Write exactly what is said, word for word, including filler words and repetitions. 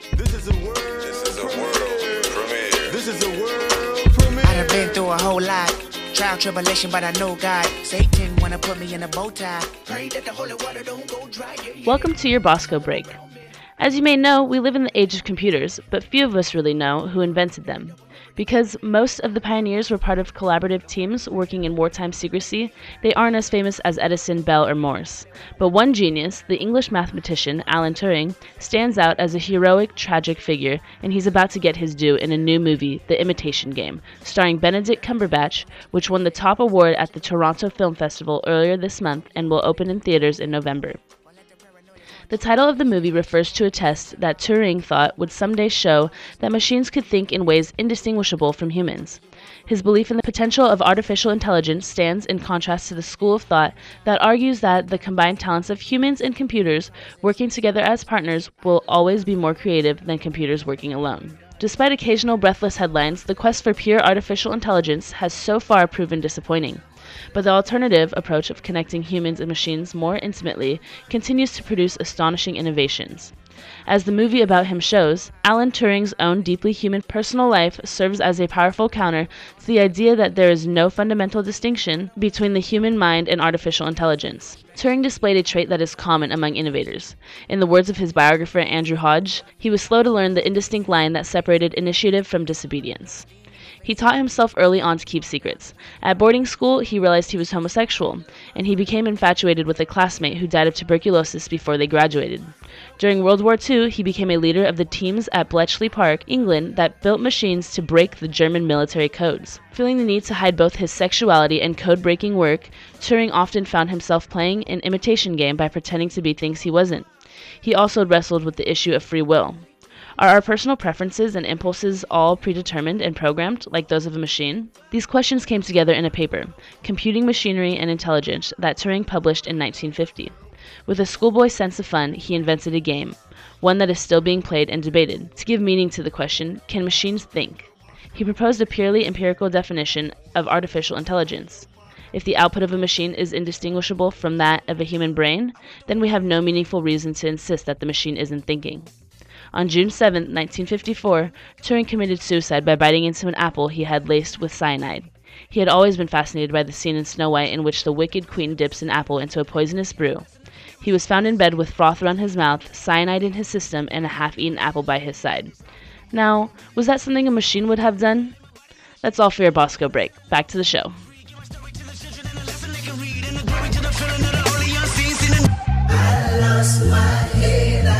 This is a world This is a world premiere. This is a world premiere. I done been through a whole lot. Trial, tribulation, but I know God. Satan wanna put me in a bow tie. Pray that the holy water don't go dry. Welcome to your Bosco Break. As you may know, we live in the age of computers, but few of us really know who invented them. Because most of the pioneers were part of collaborative teams working in wartime secrecy, they aren't as famous as Edison, Bell, or Morse. But one genius, the English mathematician Alan Turing, stands out as a heroic, tragic figure, and he's about to get his due in a new movie, The Imitation Game, starring Benedict Cumberbatch, which won the top award at the Toronto Film Festival earlier this month and will open in theaters in November. The title of the movie refers to a test that Turing thought would someday show that machines could think in ways indistinguishable from humans. His belief in the potential of artificial intelligence stands in contrast to the school of thought that argues that the combined talents of humans and computers working together as partners will always be more creative than computers working alone. Despite occasional breathless headlines, the quest for pure artificial intelligence has so far proven disappointing. But the alternative approach of connecting humans and machines more intimately continues to produce astonishing innovations. As the movie about him shows, Alan Turing's own deeply human personal life serves as a powerful counter to the idea that there is no fundamental distinction between the human mind and artificial intelligence. Turing displayed a trait that is common among innovators. In the words of his biographer Andrew Hodge, he was slow to learn the indistinct line that separated initiative from disobedience. He taught himself early on to keep secrets. At boarding school, he realized he was homosexual, and he became infatuated with a classmate who died of tuberculosis before they graduated. During World War Two, he became a leader of the teams at Bletchley Park, England, that built machines to break the German military codes. Feeling the need to hide both his sexuality and code-breaking work, Turing often found himself playing an imitation game by pretending to be things he wasn't. He also wrestled with the issue of free will. Are our personal preferences and impulses all predetermined and programmed, like those of a machine? These questions came together in a paper, Computing Machinery and Intelligence, that Turing published in nineteen fifty. With a schoolboy sense of fun, he invented a game, one that is still being played and debated, to give meaning to the question, can machines think? He proposed a purely empirical definition of artificial intelligence. If the output of a machine is indistinguishable from that of a human brain, then we have no meaningful reason to insist that the machine isn't thinking. On June seventh, nineteen fifty-four, Turing committed suicide by biting into an apple he had laced with cyanide. He had always been fascinated by the scene in Snow White in which the wicked queen dips an apple into a poisonous brew. He was found in bed with froth around his mouth, cyanide in his system, and a half-eaten apple by his side. Now, was that something a machine would have done? That's all for your Bosco Break. Back to the show. I lost my head.